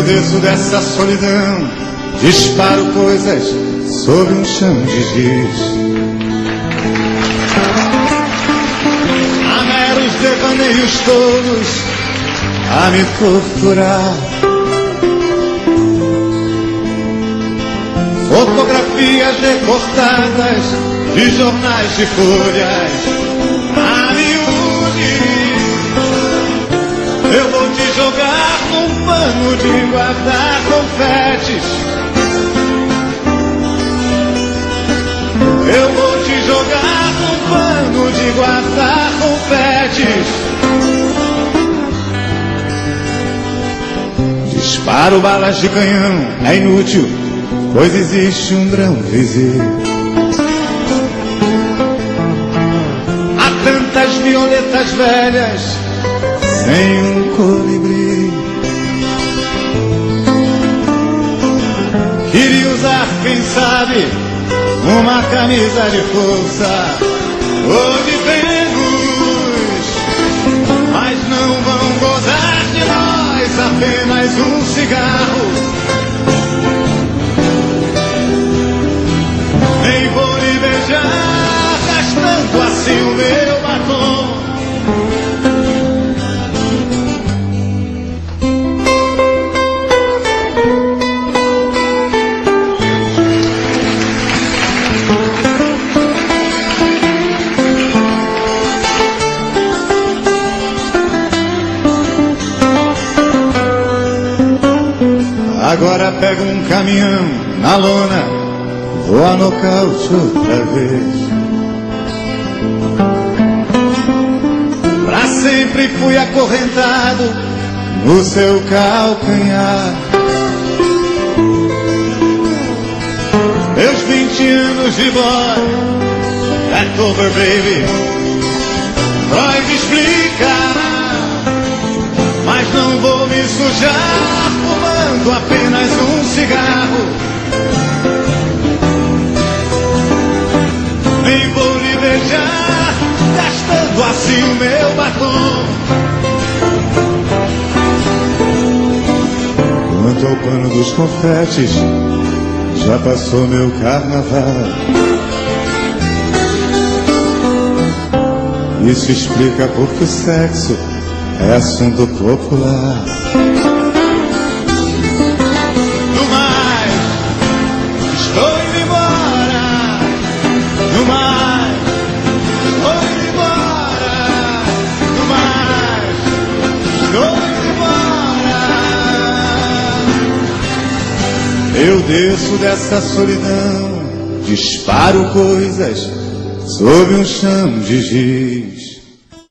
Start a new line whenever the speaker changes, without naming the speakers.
Eu desço dessa solidão, disparo coisas sobre um chão de giz. A meros devaneios todos a me torturar. Fotografias recortadas de jornais de folhas a miúde. Eu vou te jogar num pano de guardar confetes. Eu vou te jogar num pano de guardar confetes. Disparo balas de canhão, é inútil, pois existe um grão visível. Há tantas violetas velhas sem um colibri. Queria usar, quem sabe, uma camisa de força ou de Vênus, mas não vão gozar de nós apenas um cigarro. Nem vou lhe beijar gastando assim o meu batom. Agora pego um caminhão na lona, vou a nocaute outra vez. Pra sempre fui acorrentado no seu calcanhar. Meus 20 anos de boy, back over baby, Freud explica, mas não vou me sujar fumando apenas um cigarro. Nem vou lhe beijar gastando assim o meu batom. Quanto ao pano dos confetes, já passou meu carnaval. Isso explica porque o sexo é assunto popular. No mais, estou indo embora. No mais, estou indo embora. No mais, estou indo embora. Eu desço dessa solidão, disparo coisas sob um chão de giz.